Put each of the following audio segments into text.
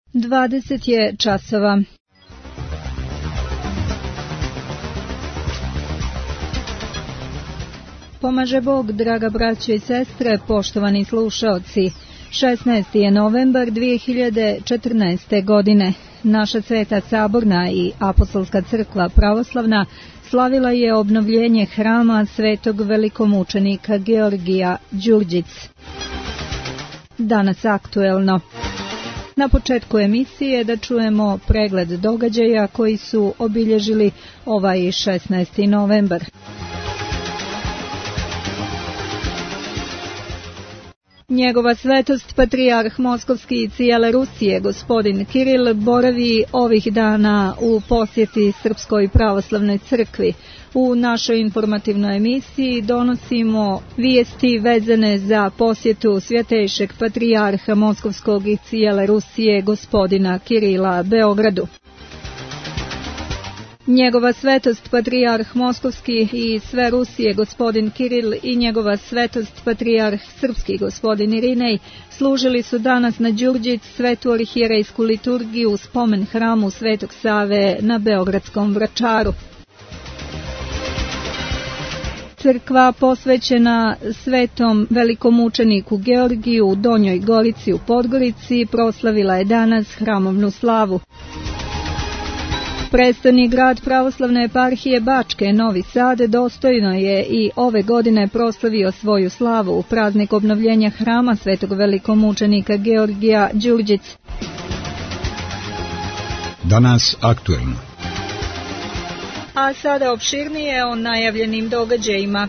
20 je časova. Pomaže Bog, draga braćo i sestre, poštovani slušaoci. 16. je novembar 2014. godine. Naša Sveta Saborna i Apostolska crkva pravoslavna slavila je obnovljenje hrama svetog velikomučenika Georgija Đurđic. Danas aktuelno. Na početku emisije da čujemo pregled događaja koji su obilježili ovaj 16. novembar. Njegova svetost patrijarh Moskovski i cijele Rusije, gospodin Kiril, boravi ovih dana u posjeti Srpskoj pravoslavnoj crkvi. U našoj informativnoj emisiji donosimo vijesti vezane za posjetu svjetejšeg patrijarha Moskovskog i cijele Rusije, gospodina Kirila, Beogradu. Njegova svetost patrijarh Moskovski i sve Rusije gospodin Kiril i njegova svetost patrijarh Srpski gospodin Irinej služili su danas na Đurđic svetu arhijerejsku liturgiju u spomen hramu Svetog Save na Beogradskom Vračaru. Crkva posvećena svetom velikomučeniku Georgiju u Donjoj Gorici u Podgorici proslavila je danas hramovnu slavu. Prestoni grad pravoslavne eparhije Bačke, Novi Sad, dostojno je i ove godine proslavio svoju slavu u praznik obnovljenja hrama svetog velikomučenika Georgija Đurđic. Danas aktuelno. A sada opširnije o najavljenim događajima.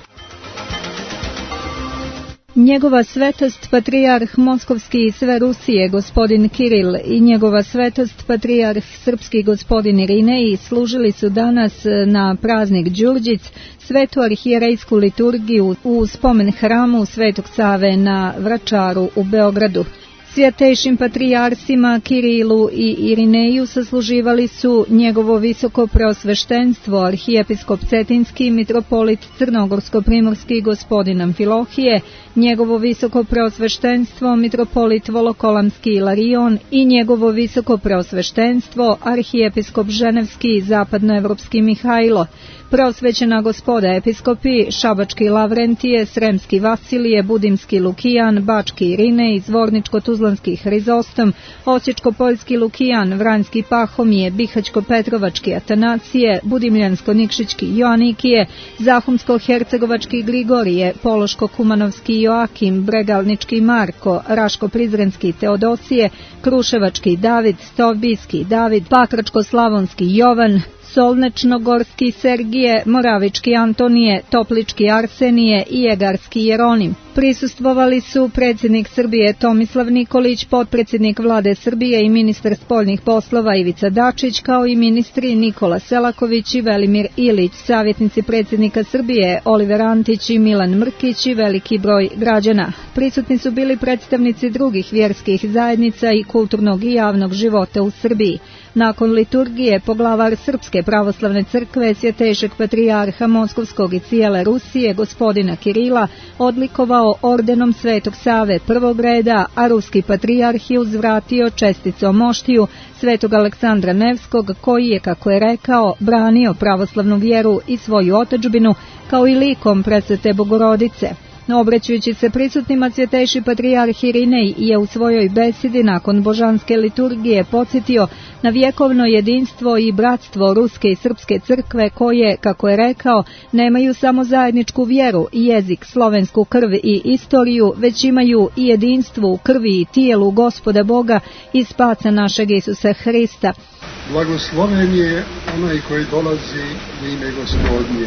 Njegova svetost patrijarh Moskovski i sve Rusije gospodin Kiril i njegova svetost patrijarh Srpski gospodin Irinej služili su danas na praznik Đurđic svetu arhijerejsku liturgiju u spomen hramu Svetog Save na Vračaru u Beogradu. Svjetejšim patrijarsima Kirilu i Irineju sasluživali su njegovo visoko preosveštenstvo arhijepiskop Cetinski mitropolit Crnogorsko-primorski gospodin Amfilohije, njegovo visoko preosveštenstvo mitropolit Volokolamski Ilarion i njegovo visoko preosveštenstvo arhijepiskop Ženevski zapadnoevropski Mihajlo. Preosvećena gospoda episkopi Šabački Lavrentije, Sremski Vasilije, Budimski Lukijan, Bački Irinej, Zvorničko-Tuzlanski Hrizostom, Osječko-Poljski Lukijan, Vranjski Pahomije, Bihać-Petrovački Atanacije, Budimljansko-Nikšićki Joanikije, Zahumsko-Hercegovački Grigorije, Pološko-Kumanovski Joakim, Bregalnički Marko, Raško-Prizrenski Teodosije, Kruševački David, Stovbijski David, Pakračko-Slavonski Jovan, Solnečno-Gorski Sergije, Moravički Antonije, Toplički Arsenije i Jegarski Jeronim. Prisustvovali su predsjednik Srbije Tomislav Nikolić, potpredsjednik vlade Srbije i ministar spoljnih poslova Ivica Dačić, kao i ministri Nikola Selaković i Velimir Ilić, savjetnici predsjednika Srbije Oliver Antić i Milan Mrkić i veliki broj građana. Prisutni su bili predstavnici drugih vjerskih zajednica i kulturnog i javnog života u Srbiji. Nakon liturgije poglavar Srpske pravoslavne crkve svjetejšeg patrijarha Moskovskog i cijele Rusije gospodina Kirila odlikovao ordenom Svetog Save prvog reda, a ruski patrijarh je uzvratio česticom moštiju Svetog Aleksandra Nevskog, koji je, kako je rekao, branio pravoslavnu vjeru i svoju otadžbinu, kao i likom Presvete Bogorodice. Obraćajući se prisutnima, svjetejši patrijarh Irinej je u svojoj besedi nakon božanske liturgije podsjetio na vjekovno jedinstvo i bratstvo ruske i srpske crkve koje, kako je rekao, nemaju samo zajedničku vjeru, jezik, slovensku krv i istoriju, već imaju i jedinstvo u krvi i tijelu Gospoda Boga i spasa našeg Isusa Hrista. Blagosloven je onaj koji dolazi u ime Gospodnje.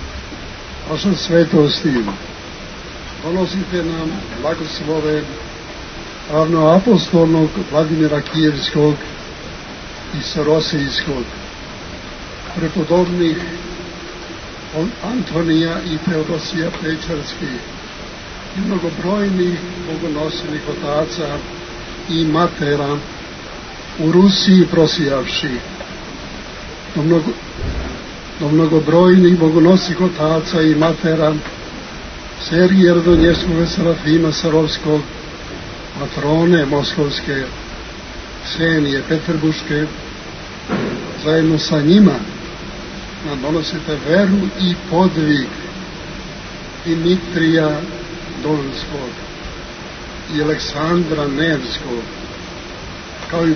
Vaša svetosti, donosite nam blagoslove ravnoapostolnog Vladimira Kijevskog i Sorosijskog, prepodobnih Antonija i Teodosija Pečarskih i mnogobrojnih bogonosnih otaca i matera u Rusiji prosijavši, do mnogobrojnih bogonosnih otaca i matera Sergija Radonjevskog Serafima Sarovskog, matrone Moskovske, Ksenije Peterburške, zajedno sa njima nam donosite veru i podvig Dimitrija Donskog i Aleksandra Nevskog, kao i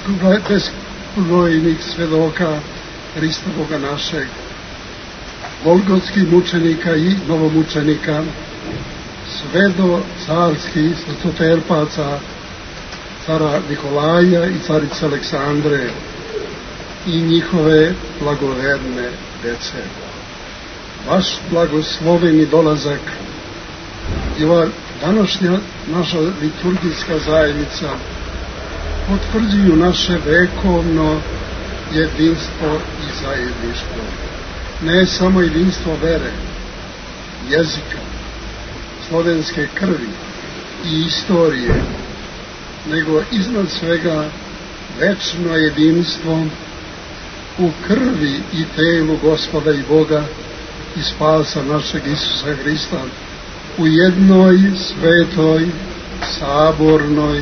bezbrojnih svedoka Hristovoga našeg, golgotskih mučenika i novomučenika, sve do carskih srcoterpaca, cara Nikolaja i carice Aleksandre i njihove blagoverne dece. Vaš blagosloveni dolazak i ova današnja naša liturgijska zajednica potvrđuju naše vekovno jedinstvo i zajedništvo. Ne samo jedinstvo vere, jezika, slovenske krvi i istorije, nego iznad svega večno jedinstvo u krvi i telu Gospoda i Boga i spasa našeg Isusa Hrista u jednoj svetoj, sabornoj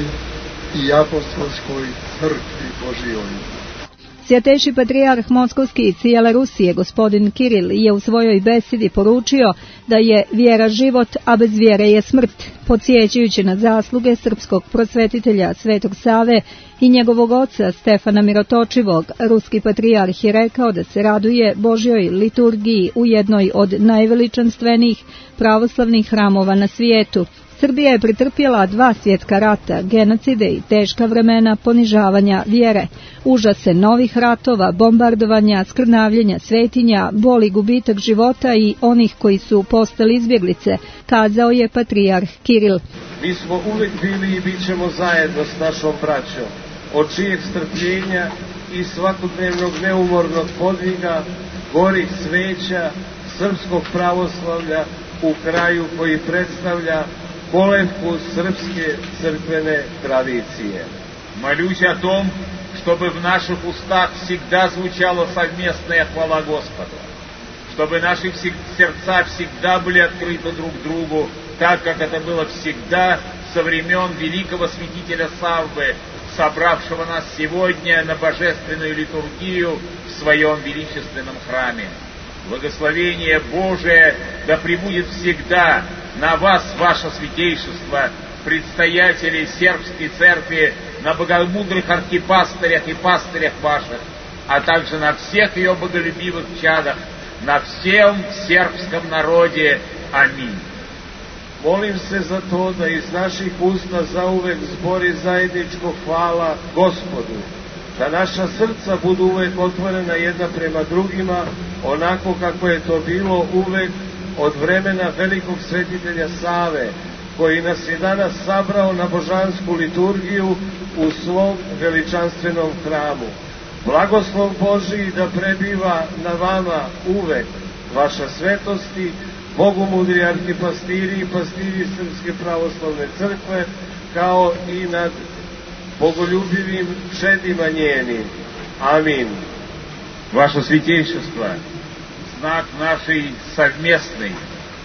i apostolskoj crkvi Božijoj. Svjetejši patrijarh Moskovski i cijele Rusije, gospodin Kiril, je u svojoj besedi poručio da je vjera život, a bez vjere je smrt, podsjećajući na zasluge srpskog prosvetitelja Svetog Save i njegovog oca Stefana Mirotočivog. Ruski patrijarh je rekao da se raduje Božjoj liturgiji u jednoj od najveličanstvenijih pravoslavnih hramova na svijetu. Srbija je pretrpjela 2 svjetska rata, genocide i teška vremena ponižavanja vjere, užase novih ratova, bombardovanja, skrnavljenja svetinja, boli gubitak života i onih koji su postali izbjeglice, kazao je patrijarh Kiril. Mi smo uvijek bili i bit ćemo zajedno s našom braćom, od čijeg strpljenja i svakodnevnog neumornog podviga, gorih sveća, srpskog pravoslavlja u kraju koji predstavlja kolevku srpske crkvene традиции. Молюсь о том, чтобы в наших устах всегда звучала совместная хвала Господу, чтобы наши сердца всегда были открыты друг другу, так как это было всегда со времен великого святителя Саввы, собравшего нас сегодня на божественную литургию в своем величественном храме. Благословение Божие да пребудет всегда на вас, ваше святейшество, предстоятелей сербской церкви, на богомудрых архипастырях и пастырях ваших, а также на всех ее боголюбивых чадах, на всем сербском народе. Аминь. Molim se za to da iz naših usta zauvek zbori zajedničko hvala Gospodu, da naša srca budu uvek otvorena jedna prema drugima, onako kako je to bilo uvek od vremena velikog svetitelja Save, koji nas je danas sabrao na božansku liturgiju u svom veličanstvenom hramu. Blagoslov Božiji da prebiva na vama uvek, vaša svetosti, bogomudri arhipastiri i pastiri Srpske pravoslavne crkve, kao i nad bogoljubivim čedima njenim. Аминь. Ваше святейшество, знак нашей совместной,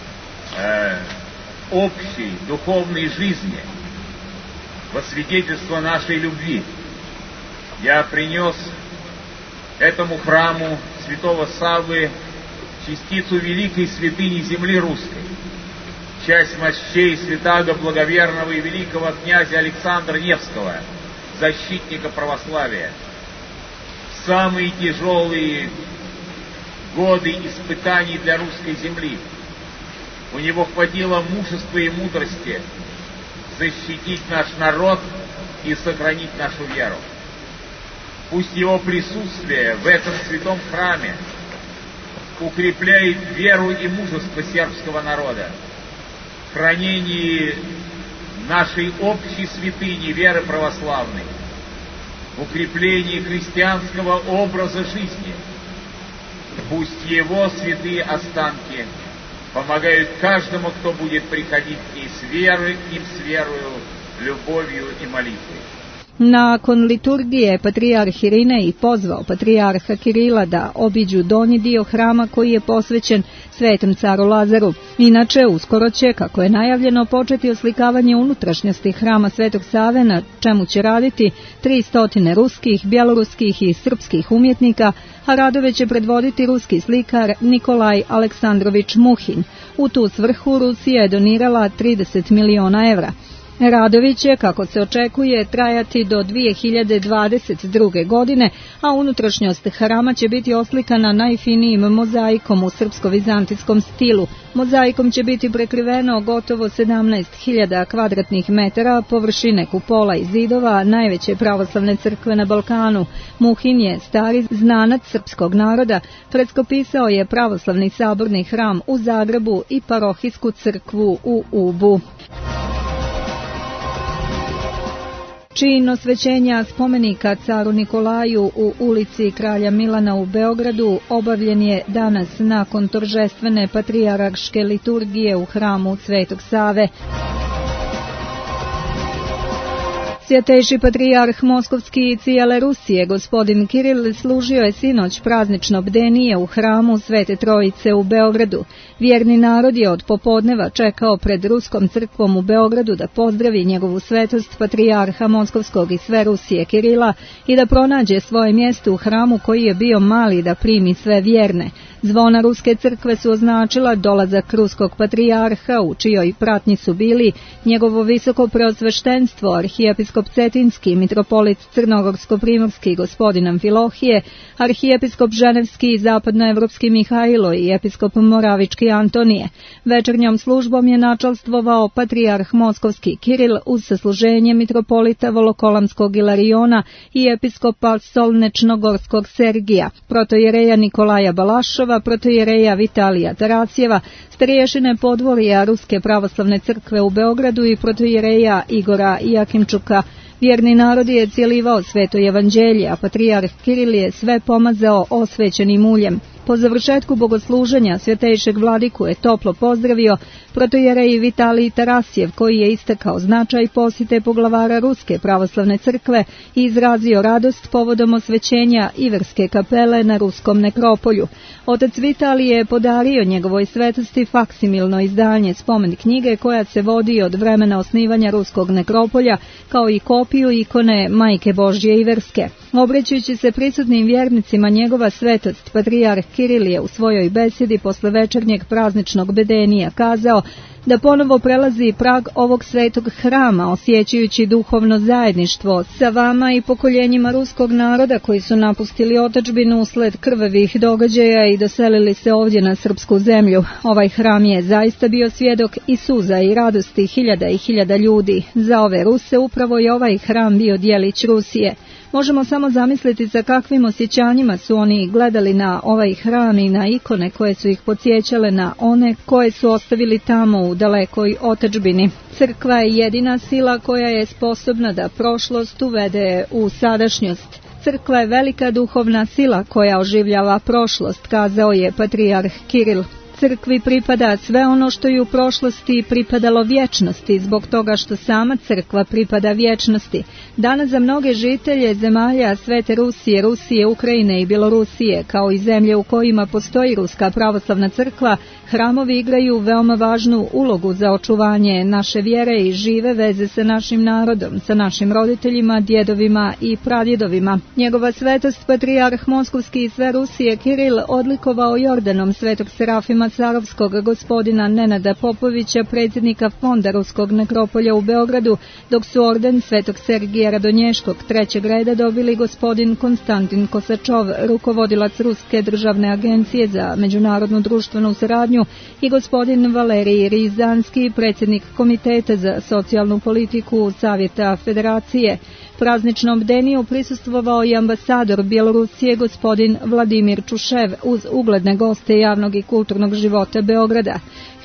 общей духовной жизни, во свидетельство нашей любви, я принес этому храму святого Саввы частицу великой святыни земли русской, часть мощей святаго благоверного и великого князя Александра Невского, защитника православия. В самые тяжелые годы испытаний для русской земли у него хватило мужества и мудрости защитить наш народ и сохранить нашу веру. Пусть его присутствие в этом святом храме укрепляет веру и мужество сербского народа в хранении нашей общей святыни веры православной, в укреплении христианского образа жизни. Пусть его святые останки помогают каждому, кто будет приходить к ней с верой, с верою, любовью и молитвой. Nakon liturgije patrijarh Irinej pozvao patrijarha Kirila da obiđu donji dio hrama koji je posvećen Svetom caru Lazaru. Inače, uskoro će, kako je najavljeno, početi oslikavanje unutrašnjosti hrama Svetog Save, na čemu će raditi 300 ruskih, bjeloruskih i srpskih umjetnika, a radove će predvoditi ruski slikar Nikolaj Aleksandrović Muhin. U tu svrhu Rusija je donirala 30 miliona evra. Radovi će, kako se očekuje, trajati do 2022. godine, a unutrašnjost hrama će biti oslikana najfinijim mozaikom u srpsko-vizantijskom stilu. Mozaikom će biti prekriveno gotovo 17.000 kvadratnih metara površine kupola i zidova najveće pravoslavne crkve na Balkanu. Muhin je stari znanac srpskog naroda, freskopisao je pravoslavni saborni hram u Zagrebu i parohijsku crkvu u Ubu. Čin osvećenja spomenika caru Nikolaju u ulici Kralja Milana u Beogradu obavljen je danas nakon торжествene patrijarške liturgije u hramu Svetog Save. Svjetejši patrijarh Moskovski i cijele Rusije, gospodin Kiril, služio je sinoć praznično bdenije u hramu Svete Trojice u Beogradu. Vjerni narod je od popodneva čekao pred Ruskom crkvom u Beogradu da pozdravi njegovu svetost patrijarha Moskovskog i sve Rusije Kirila i da pronađe svoje mjesto u hramu koji je bio mali da primi sve vjerne. Zvona Ruske crkve su označila dolazak ruskog patrijarha, u čijoj pratnji su bili njegovo visoko preosveštenstvo, arhijepiskop Cetinski, mitropolit Crnogorsko-primorski gospodin Amfilohije, arhijepiskop Ženevski i zapadnoevropski Mihajlo i episkop Moravički Antonije. Večernjom službom je načalstvovao patrijarh Moskovski Kiril uz sasluženje mitropolita Volokolamskog Ilariona i episkopa Solnečnogorskog Sergija, protojereja Nikolaja Balašova, protojereja Vitalija Taracijeva, starješine podvorija Ruske pravoslavne crkve u Beogradu i protojereja Igora Jakimčuka. Vjerni narod je cijelivao sveto evanđelje, a patrijarh Kiril je sve pomazao osvećenim uljem. Po završetku bogosluženja svjetejšeg vladiku je toplo pozdravio protojerej Vitalij Tarasjev, koji je istakao značaj posjete poglavara Ruske pravoslavne crkve i izrazio radost povodom osvećenja Iverske kapele na Ruskom nekropolju. Otac Vitalij je podario njegovoj svetosti faksimilno izdanje spomen knjige koja se vodi od vremena osnivanja Ruskog nekropolja, kao i kopiju ikone Majke Božje Iverske. Obraćajući se prisutnim vjernicima, njegova svetost patrijarh Kiril je u svojoj besedi posle večernjeg prazničnog bedenija kazao da ponovo prelazi prag ovog svetog hrama, osjećajući duhovno zajedništvo sa vama i pokoljenjima ruskog naroda koji su napustili otadžbinu usled krvavih događaja i doselili se ovdje na srpsku zemlju. Ovaj hram je zaista bio svjedok i suza i radosti hiljada i hiljada ljudi. Za ove Ruse upravo je ovaj hram bio djelić Rusije. Možemo samo zamisliti sa kakvim osjećanjima su oni gledali na ovaj hram i na ikone koje su ih podsjećale na one koje su ostavili tamo u dalekoj otadžbini. Crkva je jedina sila koja je sposobna da prošlost uvede u sadašnjost. Crkva je velika duhovna sila koja oživljava prošlost, kazao je patrijarh Kiril. Crkvi pripada sve ono što je u prošlosti pripadalo vječnosti, zbog toga što sama crkva pripada vječnosti. Danas za mnoge žitelje zemalja Svete Rusije, Rusije, Ukrajine i Bjelorusije, kao i zemlje u kojima postoji Ruska pravoslavna crkva, hramovi igraju veoma važnu ulogu za očuvanje naše vjere i žive veze sa našim narodom, sa našim roditeljima, djedovima i pradjedovima. Njegova svetost patrijarh Moskovski i sve Rusije Kiril odlikovao Jordanom svetog Serafima Carovskog, gospodina Nenada Popovića, predsjednika Fonda Ruskog nekropolja u Beogradu, dok su orden svetog Sergija Radonješkog trećeg reda dobili gospodin Konstantin Kosačov, rukovodilac Ruske državne agencije za međunarodnu društvenu saradnju, i gospodin Valerij Rizanski, predsjednik Komiteta za socijalnu politiku Savjeta Federacije. Prazničnom bdeniju prisustvovao i ambasador Bjelorusije gospodin Vladimir Čušev uz ugledne goste javnog i kulturnog života Beograda.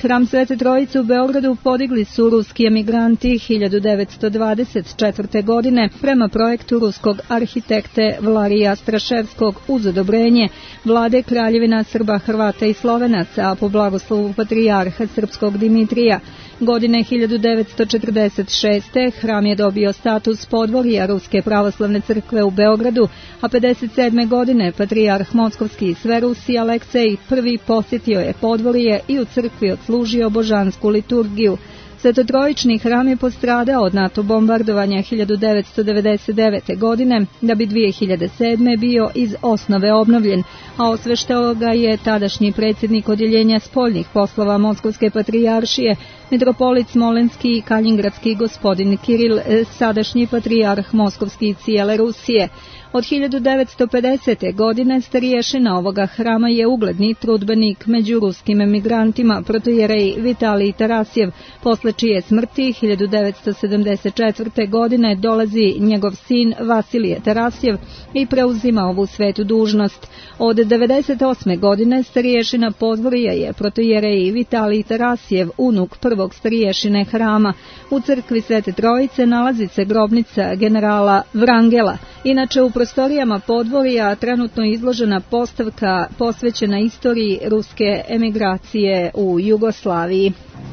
Hram Svete Trojice u Beogradu podigli su ruski emigranti 1924. godine prema projektu ruskog arhitekte Vlarija Straševskog uz odobrenje vlade Kraljevina Srba, Hrvata i Slovenaca, a po blagoslovu patrijarha srpskog Dimitrija. Godine 1946. hram je dobio status podvorja Ruske pravoslavne crkve u Beogradu, a 57. godine patrijarh Moskovski i sve Rusije Aleksej I posjetio je podvorje i u crkvi odslužio božansku liturgiju. Svetotrojični hram je postradao od NATO bombardovanja 1999. godine, da bi 2007. bio iz osnove obnovljen, a osveštao ga je tadašnji predsjednik odjeljenja spoljnih poslova Moskovske patrijaršije, mitropolit Smolenski i Kaljingradski gospodin Kiril, sadašnji patrijarh Moskovski i cijele Rusije. Od 1950. godine starješina ovoga hrama je ugledni trudbenik među ruskim emigrantima, protojerej Vitalij Tarasjev, posle čije smrti 1974. godine dolazi njegov sin Vasilije Tarasjev i preuzima ovu svetu dužnost. Od 1998. godine starješina podvorja je protojerej Vitalij Tarasjev, unuk prvog starješine hrama. U crkvi Svete Trojice nalazi se grobnica generala Vrangela. Inače, u prostorijama podvorja trenutno izložena postavka posvećena istoriji ruske emigracije u Jugoslaviji.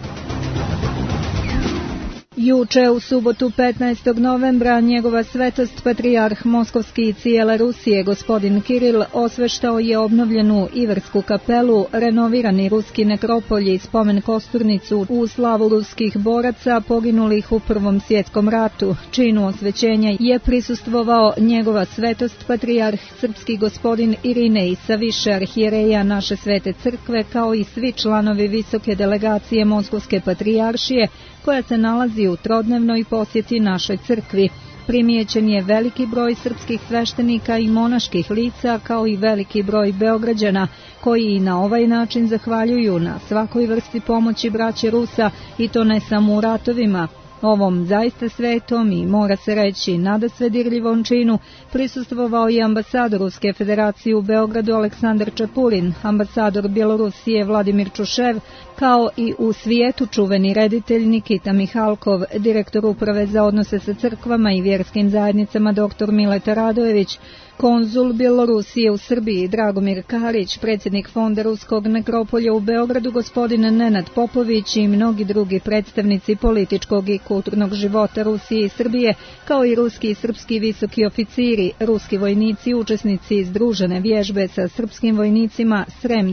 Juče u subotu 15. novembra njegova svetost patrijarh Moskovski i cijele Rusije gospodin Kiril osveštao je obnovljenu Iversku kapelu, renovirani ruski nekropolj i spomen kosturnicu u slavu ruskih boraca poginulih u Prvom svjetskom ratu. Činu osvećenja je prisustvovao njegova svetost patrijarh srpski gospodin Irinej sa više arhijereja naše svete crkve, kao i svi članovi visoke delegacije Moskovske patrijaršije koja se nalazi u trodnevnoj posjeti našoj crkvi. Primijećen je veliki broj srpskih sveštenika i monaških lica, kao i veliki broj Beograđana, koji i na ovaj način zahvaljuju na svakoj vrsti pomoći braće Rusa, i to ne samo u ratovima. Ovom zaista svetom i, mora se reći, nadasve dirljivom činu prisustvovao i ambasador Ruske federacije u Beogradu Aleksandar Čapurin, ambasador Bjelorusije Vladimir Čušev, kao i u svijetu čuveni reditelj Nikita Mihalkov, direktor uprave za odnose sa crkvama i vjerskim zajednicama dr. Mileta Radojević, konzul Bjelorusije u Srbiji Dragomir Karić, predsjednik fonda Ruskog nekropolja u Beogradu gospodin Nenad Popović i mnogi drugi predstavnici političkog i kulturnog života Rusije i Srbije, kao i ruski i srpski visoki oficiri, ruski vojnici, učesnici združene vježbe sa srpskim vojnicima Srem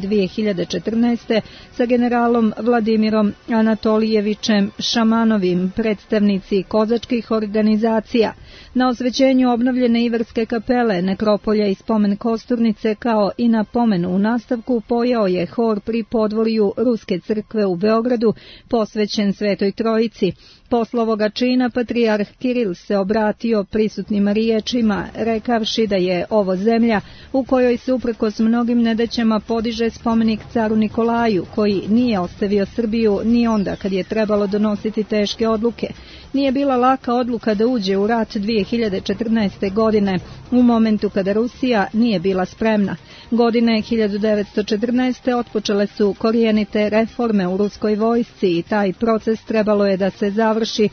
2014. sa generalom Vladimirom Anatolijevićem Šamanovim, predstavnici kozačkih organizacija. Na osvećenju obnovljene Iverske kapele, nekropolja i spomen kosturnice, kao i na pomenu u nastavku, pojao je hor pri podvorju Ruske crkve u Beogradu, posvećen Svetoj Trojici. Posle ovoga čina patrijarh Kiril se obratio prisutnim riječima, rekavši da je ovo zemlja u kojoj se uprkos mnogim nedaćama podiže spomenik caru Nikolaju, koji nije ostavio Srbiju ni onda kad je trebalo donositi teške odluke. Nije bila laka odluka da uđe u rat 2014. godine, u momentu kada Rusija nije bila spremna. Godine 1914. otpočele su korijenite reforme u ruskoj vojsci i taj proces trebalo je da se završi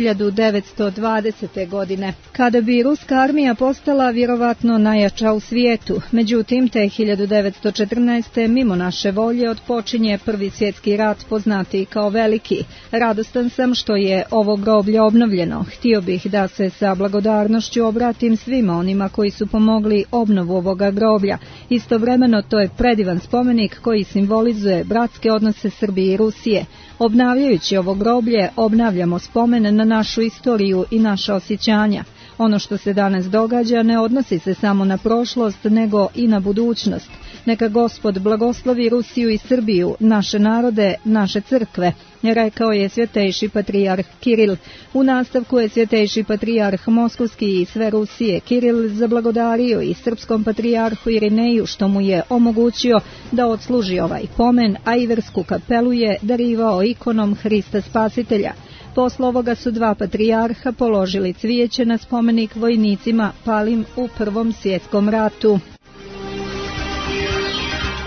1920. godine, kada bi ruska armija postala vjerovatno najjača u svijetu. Međutim, te 1914. mimo naše volje otpočinje Prvi svjetski rat, poznati kao Veliki. Radostan sam što je ovo groblje obnovljeno. Htio bih da se sa blagodarnošću obratim svima onima koji su pomogli obnovu ovoga groblja. Istovremeno to je predivan spomenik koji simbolizuje bratske odnose Srbije i Rusije. Obnavljajući ovo groblje, obnavljamo spomen na našu istoriju i naša osjećanja. Ono što se danas događa ne odnosi se samo na prošlost, nego i na budućnost. Neka Gospod blagoslovi Rusiju i Srbiju, naše narode, naše crkve, rekao je svjetejši patrijarh Kiril. U nastavku je svjetejši patrijarh Moskovski i sve Rusije Kiril zablagodario i srpskom patrijarhu Irineju što mu je omogućio da odsluži ovaj pomen, a Iversku kapelu je darivao ikonom Hrista Spasitelja. Posle ovoga su dva patrijarha položili cvijeće na spomenik vojnicima palim u Prvom svjetskom ratu.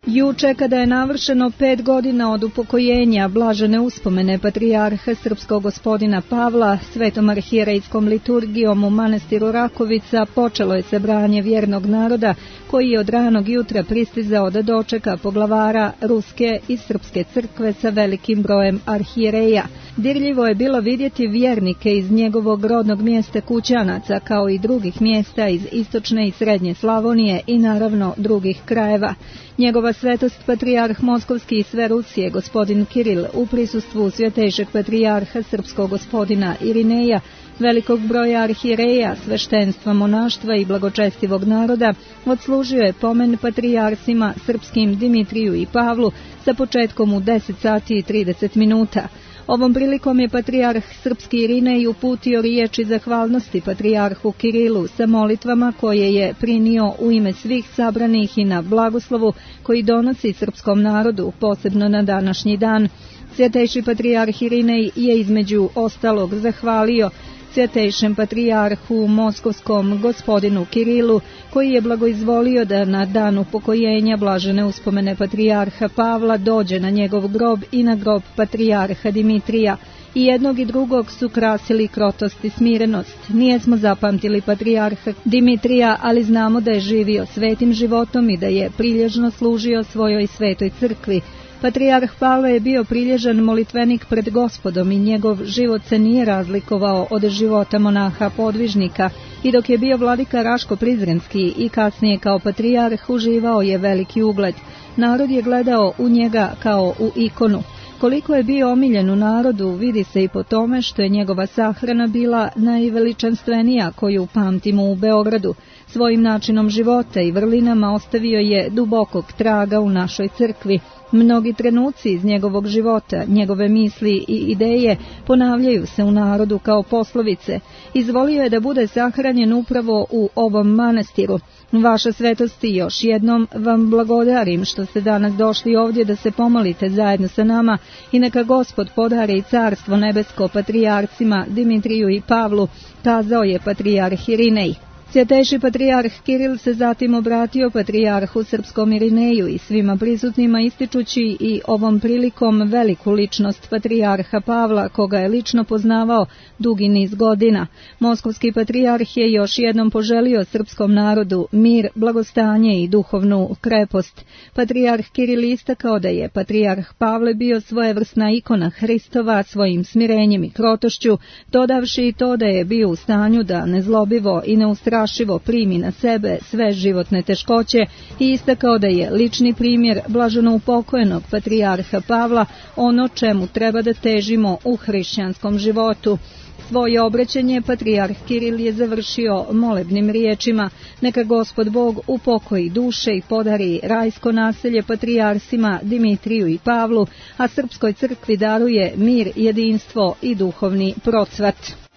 Juče, kada je navršeno 5 godina od upokojenja blažene uspomene patrijarha srpskog gospodina Pavla, svetom arhijerejskom liturgijom u manastiru Rakovica počelo je sabranje vjernog naroda koji je od ranog jutra pristizao da dočeka poglavara ruske i srpske crkve sa velikim brojem arhijereja. Dirljivo je bilo vidjeti vjernike iz njegovog rodnog mjesta Kućanaca, kao i drugih mjesta iz istočne i srednje Slavonije i naravno drugih krajeva. Njegova svetost patrijarh Moskovski i sve Rusije, gospodin Kiril, u prisustvu svjetejšeg patrijarha srpskog gospodina Irineja, velikog broja arhijereja, sveštenstva, monaštva i blagočestivog naroda, odslužio je pomen patrijarsima srpskim Dimitriju i Pavlu sa početkom u 10 sati i 30 minuta. Ovom prilikom je patrijarh srpski Irinej uputio riječi zahvalnosti patrijarhu Kirilu sa molitvama koje je prinio u ime svih sabranih i na blagoslovu koji donosi srpskom narodu, posebno na današnji dan. Svjetejši patrijarh Irinej je između ostalog zahvalio svjetejšem patrijarhu moskovskom gospodinu Kirilu, koji je blagoizvolio da na dan upokojenja blažene uspomene patrijarha Pavla dođe na njegov grob i na grob patrijarha Dimitrija. I jednog i drugog su krasili krotost i smirenost. Nijesmo zapamtili patrijarha Dimitrija, ali znamo da je živio svetim životom i da je prilježno služio svojoj svetoj crkvi. Patrijarh Pavle je bio prilježan molitvenik pred Gospodom i njegov život se nije razlikovao od života monaha podvižnika, i dok je bio vladika Raško-Prizrenski i kasnije kao patrijarh uživao je veliki ugled. Narod je gledao u njega kao u ikonu. Koliko je bio omiljen u narodu vidi se i po tome što je njegova sahrana bila najveličanstvenija koju pamtimo u Beogradu. Svojim načinom života i vrlinama ostavio je dubokog traga u našoj crkvi. Mnogi trenuci iz njegovog života, njegove misli i ideje ponavljaju se u narodu kao poslovice. Izvolio je da bude sahranjen upravo u ovom manastiru. Vaša svetosti, još jednom vam blagodarim što ste danas došli ovdje da se pomolite zajedno sa nama i neka Gospod podari i carstvo nebesko patrijarcima Dimitriju i Pavlu, kazao je patrijarh Irinej. Svjetejši patrijarh Kiril se zatim obratio patrijarhu srpskom Irineju i svima prisutnima ističući i ovom prilikom veliku ličnost patrijarha Pavla, koga je lično poznavao dugi niz godina. Moskovski patrijarh je još jednom poželio srpskom narodu mir, blagostanje i duhovnu krepost. Patrijarh Kiril istakao da je patrijarh Pavle bio svojevrsna ikona Hristova svojim smirenjem i krotošću, dodavši i to da je bio u stanju da nezlobivo i neustrašivo primi na sebe sve životne teškoće i istakao da je lični primjer blaženo upokojenog patrijarha Pavla ono čemu treba da težimo u hrišćanskom životu. Svoje obraćanje patrijarh Kiril je završio molebnim riječima: neka Gospod Bog upokoji duše i podari rajsko naselje patrijarsima Dimitriju i Pavlu, a srpskoj crkvi daruje mir, jedinstvo i duhovni procvat.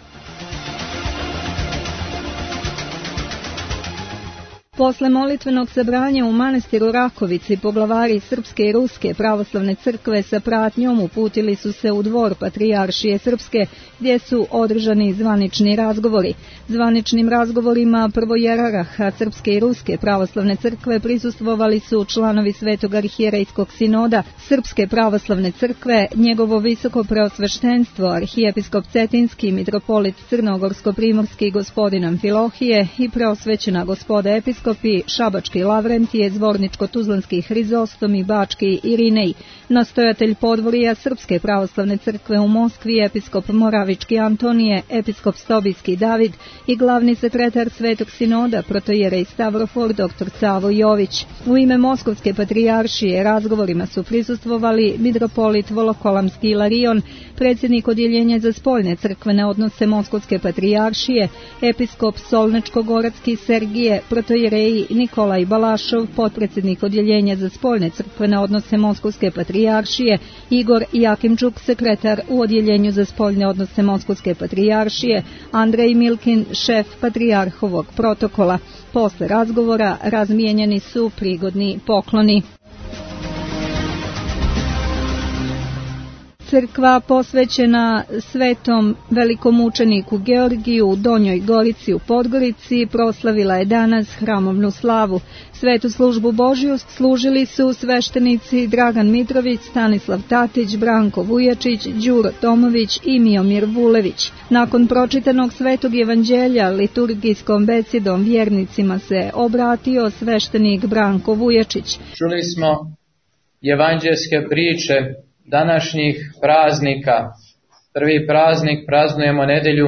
Posle molitvenog sabranja u manastiru Rakovici poglavari Srpske i Ruske pravoslavne crkve sa pratnjom uputili su se u dvor Patrijaršije Srpske, gdje su održani zvanični razgovori. Zvaničnim razgovorima prvojeraraha Srpske i Ruske pravoslavne crkve prisustvovali su članovi Svetog arhijerejskog sinoda Srpske pravoslavne crkve, njegovo visoko preosveštenstvo arhijepiskop Cetinski, mitropolit Crnogorsko-primorski gospodin Amfilohije i preosvećena gospoda episkopi Šabački Lavrentije, Zvorničko-Tuzlanski Hrizostom i Bački Irinej, nastojatelj podvorija Srpske pravoslavne crkve u Moskvi episkop Moravički Antonije, episkop Stobijski David i glavni sekretar Svetog sinoda protojerej Stavrofor dr. Savo Jović. U ime Moskovske patrijaršije razgovorima su prisustvovali mitropolit Volokolamski Ilarion, predsjednik odjeljenja za spoljne crkvene odnose Moskovske patrijaršije, episkop Solnečko-Goratski Sergije, protojereji Nikolaj Balašov, potpredsjednik odjeljenja za spoljne crkvene odnose Moskovske patrijaršije, Igor Jakimčuk, sekretar u odjeljenju za spoljne odnose Moskovske patrijaršije, Andrej Milkin, šef patrijarhovog protokola. Posle razgovora razmijenjeni su prigodni pokloni. crkva posvećena svetom velikomučeniku Georgiju u Donjoj Gorici u Podgorici proslavila je danas hramovnu slavu. Svetu službu Božju služili su sveštenici Dragan Mitrović, Stanislav Tatić, Branko Vujačić, Đuro Tomović i Miomir Vulević. Nakon pročitanog svetog evanđelja liturgijskom besedom vjernicima se obratio sveštenik Branko Vujačić. Čuli smo evanđelske priče današnjih praznika. Prvi praznik praznujemo nedelju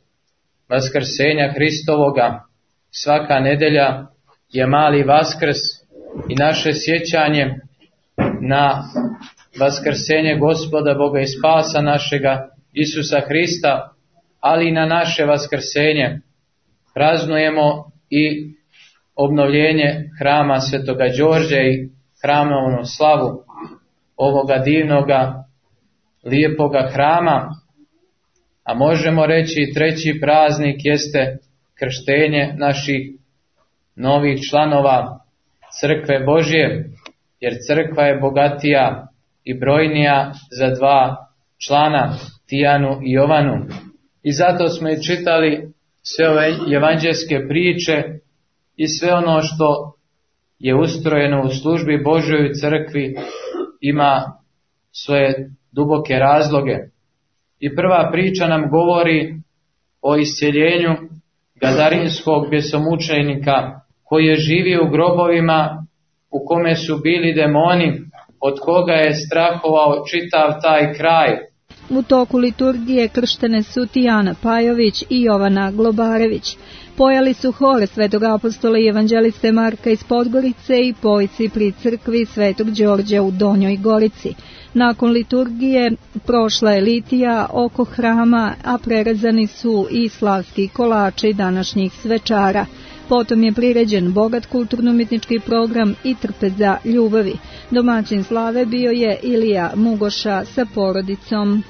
Vaskrsenja Hristovoga. Svaka nedelja je mali Vaskrs i naše sjećanje na Vaskrsenje Gospoda Boga i Spasa našega Isusa Hrista, ali i na naše Vaskrsenje. Praznujemo i obnovljenje hrama Svetoga Đorđa i hramovnu slavu ovoga divnoga, lijepoga hrama, a možemo reći treći praznik jeste krštenje naših novih članova Crkve Božje, jer crkva je bogatija i brojnija za dva člana, Tijanu i Jovanu. I zato smo i čitali sve ove evanđelske priče i sve ono što je ustrojeno u službi Božjoj crkvi ima svoje duboke razloge. I prva priča nam govori o isceljenju gadarinskog bjesomučenika koji je živio u grobovima u kome su bili demoni, od koga je strahovao čitav taj kraj. U toku liturgije krštene su Tijana Pajović i Jovana Globarević. Pojali su hor svetog apostola i evanđeliste Marka iz Podgorice i pojci pri crkvi Svetog Đorđa u Donjoj Gorici. Nakon liturgije prošla je litija oko hrama, a prerezani su i slavski kolači današnjih svečara. Potom je priređen bogat kulturno-umjetnički program i trpeza ljubavi. Domaćin slave bio je Ilija Mugoša sa porodicom.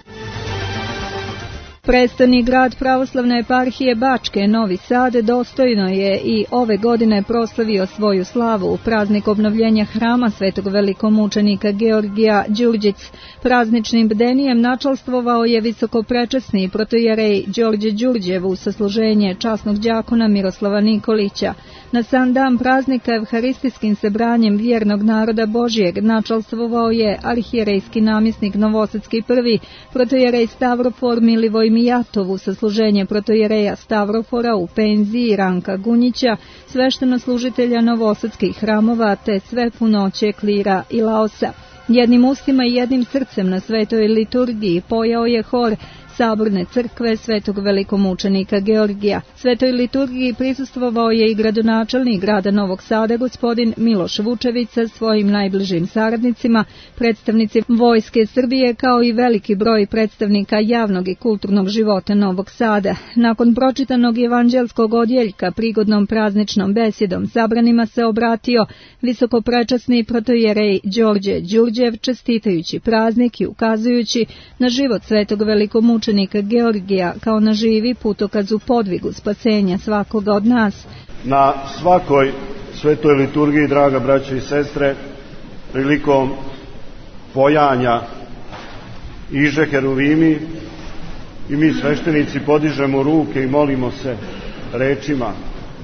Prestoni grad pravoslavne eparhije Bačke, Novi Sad, dostojno je i ove godine proslavio svoju slavu. Praznik obnovljenja hrama svetog velikomučenika Georgija Đurđic. Prazničnim bdenijem načalstvovao je visokoprečasni protojerej Đorđe Đurđev u sasluženje časnog đakona Miroslava Nikolića. Na sam dan praznika evharistijskim sebranjem vjernog naroda Božjeg načalstvovao je arhijerejski namjesnik Novosadski prvi, protojerej Stavrofor Milivoj Mijatov u sasluženje protojereja Stavrofora u penziji Ranka Gunjića, svešteno-služitelja novosadskih hramova te sve punoće klira i laosa. Jednim ustima i jednim srcem na svetoj liturgiji pojao je hor Saborne crkve svetog velikomučenika Georgija. Svetoj liturgiji prisustvovao je i gradonačelnik grada Novog Sada, gospodin Miloš Vučević sa svojim najbližim saradnicima, predstavnici Vojske Srbije, kao i veliki broj predstavnika javnog i kulturnog života Novog Sada. Nakon pročitanog evanđelskog odjeljka prigodnom prazničnom besjedom sabranima se obratio visokoprečasni protojerej Đorđe Đurđev, čestitajući praznik i ukazujući na život svetog velikomučenika Georgija kao na živi putokaz u podvigu spasenja svakoga od nas. Na svakoj svetoj liturgiji, draga braćo i sestre, prilikom pojanja iže heruvimi i mi sveštenici podižemo ruke i molimo se rečima.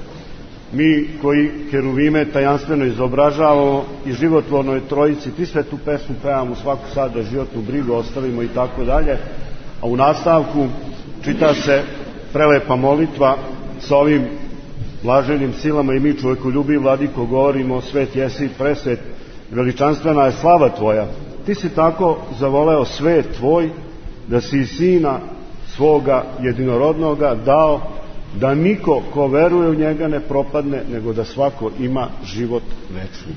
Mi koji heruvime tajanstveno izobražavamo i životvornoj trojici, ti sve tu pesmu pevamo svaku sada, životnu brigu ostavimo i tako dalje. A u nastavku čita se prelepa molitva sa ovim blaženim silama i mi čovjekoljubiv vladiko govorimo: svet jesi, presvet, veličanstvena je slava tvoja. Ti si tako zavoleo svet tvoj da si sina svoga jedinorodnoga dao, da niko ko veruje u njega ne propadne, nego da svako ima život večni.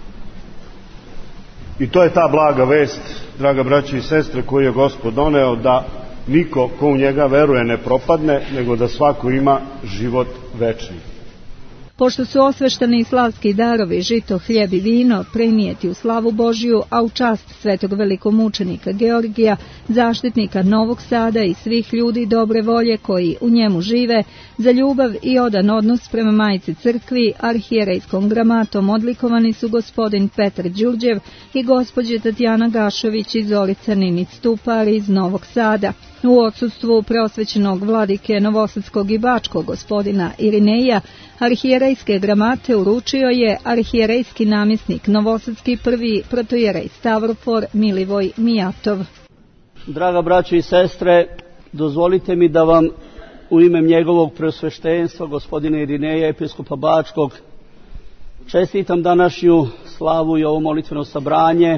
I to je ta blaga vest, draga braći i sestre, koju je Gospod doneo, da niko ko u njega veruje ne propadne, nego da svako ima život večni. Pošto su osveštani slavski darovi, žito, hljeb i vino, prenijeti u slavu Božju, a u čast svetog velikomučenika Georgija, zaštitnika Novog Sada i svih ljudi dobre volje koji u njemu žive, za ljubav i odan odnos prema Majici crkvi, arhijerejskom gramatom odlikovani su gospodin Petar Đurđev i gospođe Tatjana Gašović i Zorica Ninić Stupar iz Novog Sada. U odsustvu preosvećenog vladike Novosadskog i Bačkog gospodina Irineja, arhijerejske gramate uručio je arhijerejski namjesnik Novosadski prvi protojerej Stavrofor Milivoj Mijatov. Draga braćo i sestre, dozvolite mi da vam u ime njegovog preosveštenstva gospodina Irineja, episkopa Bačkog, čestitam današnju slavu i ovo molitveno sabranje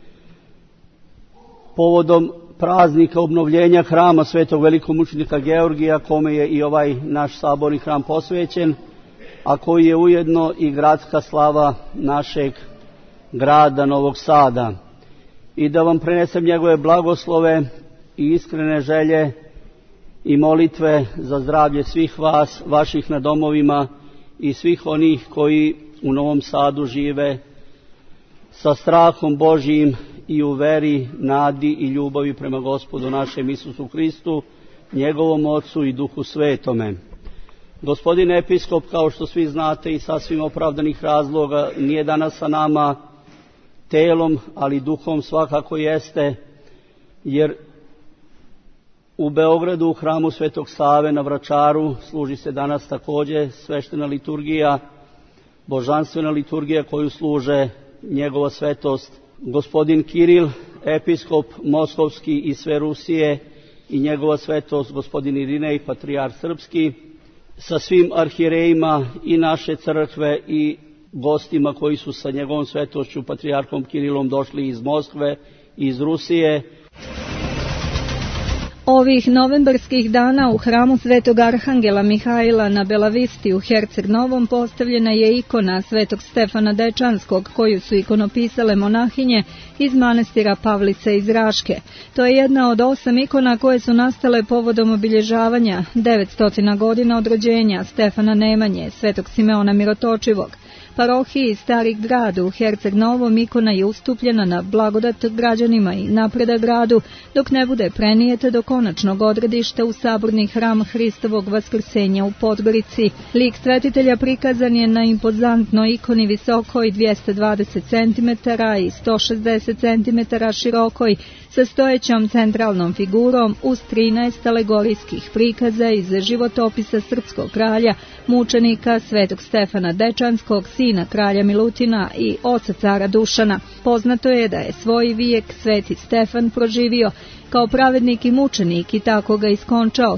povodom praznika obnovljenja hrama svetog velikomučenika Georgija, kome je i ovaj naš saborni hram posvećen, a koji je ujedno i gradska slava našeg grada Novog Sada. I da vam prenesem njegove blagoslove i iskrene želje i molitve za zdravlje svih vas, vaših na domovima i svih onih koji u Novom Sadu žive sa strahom Božijim i u veri, nadi i ljubavi prema Gospodu našem Isusu Hristu, njegovom Otcu i Duhu Svetome. Gospodin episkop, kao što svi znate i sasvim opravdanih razloga, nije danas sa nama telom, ali duhom svakako jeste, jer u Beogradu u hramu Svetog Save na Vračaru služi se danas također sveštena liturgija, božanstvena liturgija koju služe njegova svetost gospodin Kiril, episkop Moskovski i sve Rusije, i njegova svetost gospodin Irinej, patrijarh srpski, sa svim arhijerejima i naše crkve i gostima koji su sa njegovom svetošću patrijarhom Kirilom došli iz Moskve i iz Rusije. Ovih novembarskih dana u hramu Svetog Arhangela Mihajla na Belavisti u Herceg Novom postavljena je ikona Svetog Stefana Dečanskog, koju su ikonopisale monahinje iz manastira Pavlice iz Raške. To je jedna od 8 ikona koje su nastale povodom obilježavanja 900 godina od rođenja Stefana Nemanje, Svetog Simeona Mirotočivog. Parohiji Stari grad u Herceg Novom ikona je ustupljena na blagodat građanima i napredak gradu, dok ne bude prenijeta do konačnog odredišta u saborni hram Hristovog Vaskrsenja u Podgorici. Lik svetitelja prikazan je na impozantnoj ikoni visokoj 220 cm i 160 cm širokoj, sa stojećom centralnom figurom uz 13 alegorijskih prikaza iz životopisa srpskog kralja, mučenika Svetog Stefana Dečanskog, sina kralja Milutina i oca cara Dušana. Poznato je da je svoj vijek Sveti Stefan proživio kao pravednik i mučenik i tako ga iskončao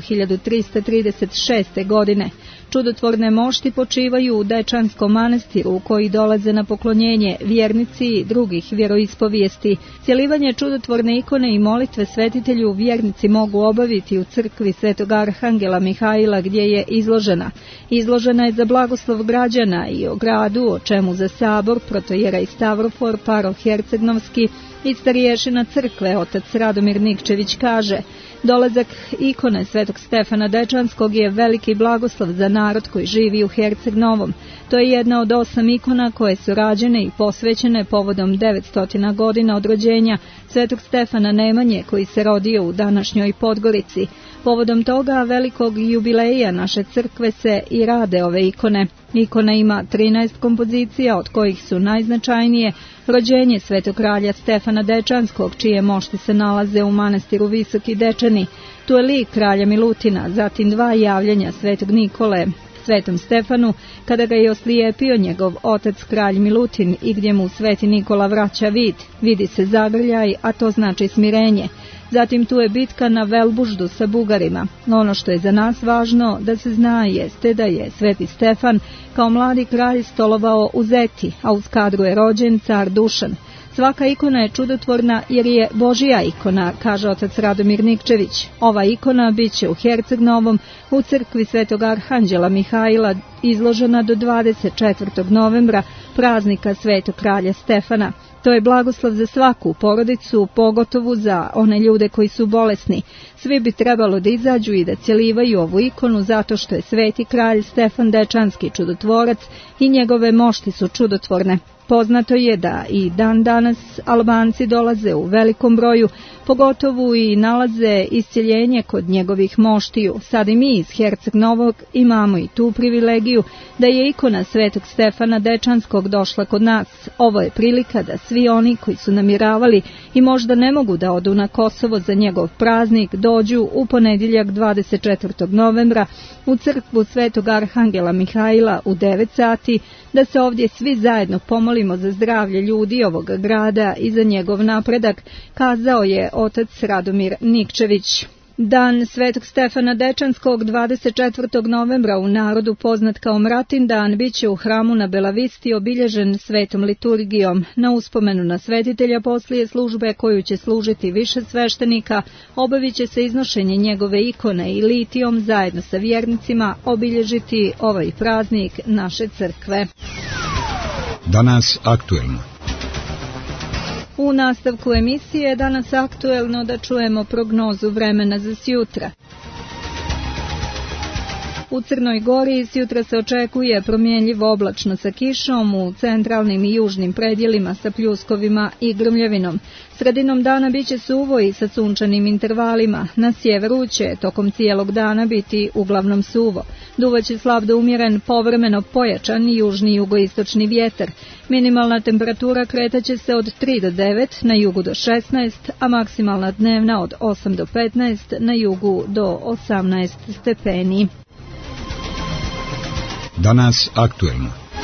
1336. godine. Čudotvorne mošti počivaju u Dečanskom manastiru u koji dolaze na poklonjenje vjernici i drugih vjeroispovijesti. Cjelivanje čudotvorne ikone i molitve svetitelju vjernici mogu obaviti u crkvi Svetog Arhangela Mihajla gdje je izložena. Izložena je za blagoslov građana i o gradu, o čemu za sabor protojerej Stavrofor paroh Hercegnovski i starješina crkve otac Radomir Nikčević kaže: dolazak ikone Svetog Stefana Dečanskog je veliki blagoslov za narod koji živi u Herceg Novom. To je jedna od 8 ikona koje su rađene i posvećene povodom 900 godina od rođenja Svetog Stefana Nemanje, koji se rodio u današnjoj Podgorici. Povodom toga velikog jubileja naše crkve se i rade ove ikone. Ikona ima 13 kompozicija, od kojih su najznačajnije rođenje Svetog kralja Stefana Dečanskog, čije mošti se nalaze u manastiru Visoki Dečani. Tu je lik kralja Milutina, zatim 2 javljanja Svetog Nikole Svetom Stefanu, kada ga je oslijepio njegov otac kralj Milutin i gdje mu Sveti Nikola vraća vid. Vidi se zagrljaj, a to znači smirenje. Zatim tu je bitka na Velbuždu sa Bugarima. Ono što je za nas važno da se zna jeste da je Sveti Stefan kao mladi kralj stolovao u Zeti, a uz kadru je rođen car Dušan. Svaka ikona je čudotvorna jer je Božija ikona, kaže otac Radomir Nikčević. Ova ikona bit će u Herceg Novom u crkvi Svetog Arhanđela Mihajla izložena do 24. novembra, praznika Svetog kralja Stefana. To je blagoslov za svaku porodicu, pogotovo za one ljude koji su bolesni. Svi bi trebalo da izađu i da cjelivaju ovu ikonu zato što je sveti kralj Stefan Dečanski čudotvorac i njegove mošti su čudotvorne. Poznato je da i dan danas Albanci dolaze u velikom broju, pogotovo i nalaze iscjeljenje kod njegovih moštiju. Sad i mi iz Herceg Novog imamo i tu privilegiju da je ikona svetog Stefana Dečanskog došla kod nas. Ovo je prilika da svi oni koji su namjeravali i možda ne mogu da odu na Kosovo za njegov praznik dođu u ponedjeljak 24. novembra u crkvu svetog Arhangela Mihajla u 9 sati, da se ovdje svi zajedno pomolimo za zdravlje ljudi ovog grada i za njegov napredak, kazao je otac Radomir Nikčević. Dan svetog Stefana Dečanskog 24. novembra u narodu poznat kao Mratin dan biće u hramu na Belavisti obilježen svetom liturgijom. Na uspomenu na svetitelja poslije službe koju će služiti više sveštenika obavit će se iznošenje njegove ikone i litijom zajedno sa vjernicima obilježiti ovaj praznik naše crkve. Danas aktuelno. U nastavku emisije danas aktuelno da čujemo prognozu vremena za sjutra. U Crnoj Gori sjutra se očekuje promjenjivo oblačno sa kišom, u centralnim i južnim predjelima sa pljuskovima i grmljavinom. Sredinom dana biće suvo i sa sunčanim intervalima. Na sjeveru će tokom cijelog dana biti uglavnom suvo. Duvaće slab do umjeren, povremeno pojačan južni i jugoistočni vjetar. Minimalna temperatura kretaće se od 3 do 9, na jugu do 16, a maksimalna dnevna od 8 do 15, na jugu do 18 stepeni. Danas aktuelno.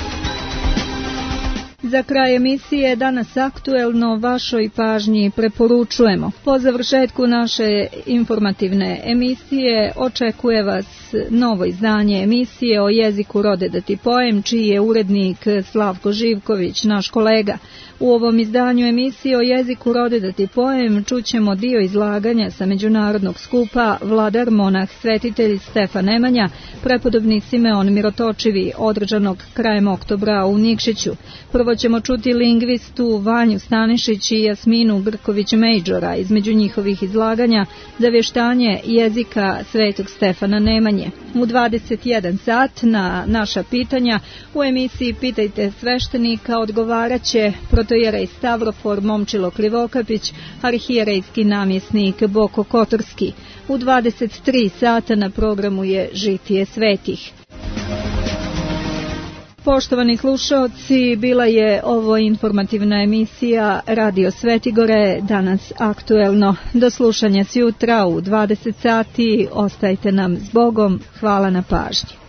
Za kraj emisije danas aktuelno vašoj pažnji preporučujemo. Po završetku naše informativne emisije očekuje vas novo izdanje emisije o jeziku rode da ti pojem, čiji je urednik Slavko Živković, naš kolega. U ovom izdanju emisije o jeziku rode da ti pojem čućemo dio izlaganja sa međunarodnog skupa Vladar monah svetitelj Stefan Nemanja, prepodobni Simeon Mirotočivi, održanog krajem oktobra u Nikšiću. Prvo ćemo čuti lingvistu Vanju Stanišić i Jasminu Grković-Mejđora između njihovih izlaganja za vještanje jezika svetog Stefana Nemanje. U 21 sat na naša pitanja u emisiji Pitajte sveštenika odgovarat će protojerej Stavrofor Momčilo Krivokapić, arhijerejski namjesnik Boko Kotorski. U 23 sata na programu je Žitije svetih. Poštovani slušaoci, bila je ovo informativna emisija Radio Svetigore, danas aktuelno. Do slušanja sjutra u 20 sati, ostajte nam s Bogom, hvala na pažnji.